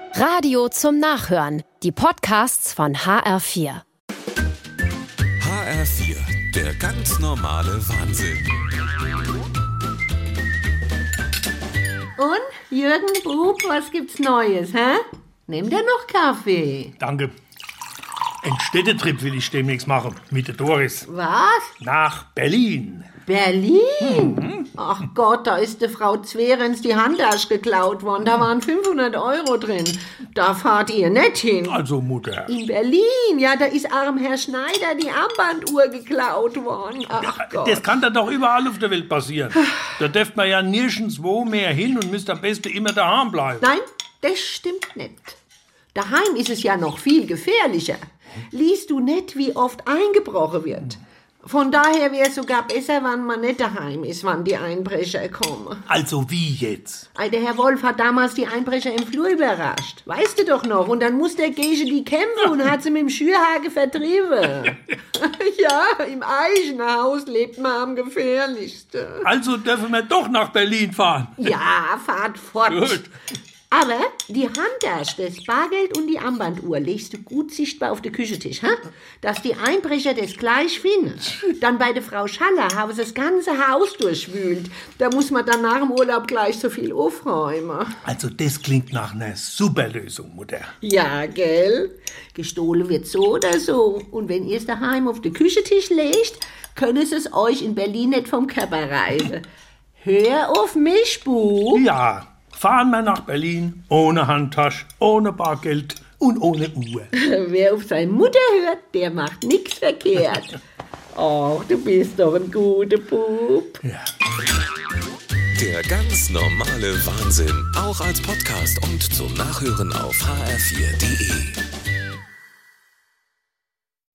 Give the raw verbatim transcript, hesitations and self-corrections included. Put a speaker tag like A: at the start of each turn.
A: Radio zum Nachhören. Die Podcasts von H R vier.
B: H R vier, der ganz normale Wahnsinn.
C: Und, Jürgen, Bub, was gibt's Neues, hä? Nehmt ihr noch Kaffee?
D: Danke. Ein Städtetrip will ich demnächst machen, mit der Doris.
C: Was?
D: Nach Berlin.
C: Berlin?
D: Mhm.
C: Ach Gott, da ist der Frau Zwerens die Handtasche geklaut worden. Da waren fünfhundert Euro drin. Da fahrt ihr nicht hin.
D: Also, Mutter.
C: In Berlin, ja, da ist arm Herr Schneider die Armbanduhr geklaut worden. Ach Gott.
D: Das kann da doch überall auf der Welt passieren. Da dürft man ja nirgendwo mehr hin und müsst am besten immer daheim bleiben.
C: Nein, das stimmt nicht. Daheim ist es ja noch viel gefährlicher. Liest du nicht, wie oft eingebrochen wird? Von daher wäre es sogar besser, wenn man nicht daheim ist, wann die Einbrecher kommen.
D: Also wie jetzt?
C: Der Herr Wolf hat damals die Einbrecher im Flur überrascht. Weißt du doch noch. Und dann musste der gegen die kämpfen und hat sie mit dem Schürhaken vertrieben. Ja, im Eichenhaus lebt man am gefährlichsten.
D: Also dürfen wir doch nach Berlin fahren.
C: Ja, fahrt fort.
D: Gut.
C: Aber die Handtasche, das Bargeld und die Armbanduhr legst du gut sichtbar auf den Küchentisch, ha? Dass die Einbrecher das gleich finden. Dann bei der Frau Schaller haben sie das ganze Haus durchwühlt. Da muss man dann nach dem Urlaub gleich so viel aufräumen.
D: Also das klingt nach einer super Lösung, Mutter.
C: Ja, gell? Gestohlen wird so oder so. Und wenn ihr es daheim auf den Küchentisch legt, können sie es euch in Berlin nicht vom Körper reißen. Hör auf mich, Bub.
D: Ja. Fahren wir nach Berlin, ohne Handtasche, ohne Bargeld und ohne Uhr.
C: Wer auf seine Mutter hört, der macht nichts verkehrt. Ach, du bist doch ein guter Bub.
D: Ja.
B: Der ganz normale Wahnsinn, auch als Podcast und zum Nachhören auf h r vier punkt d e.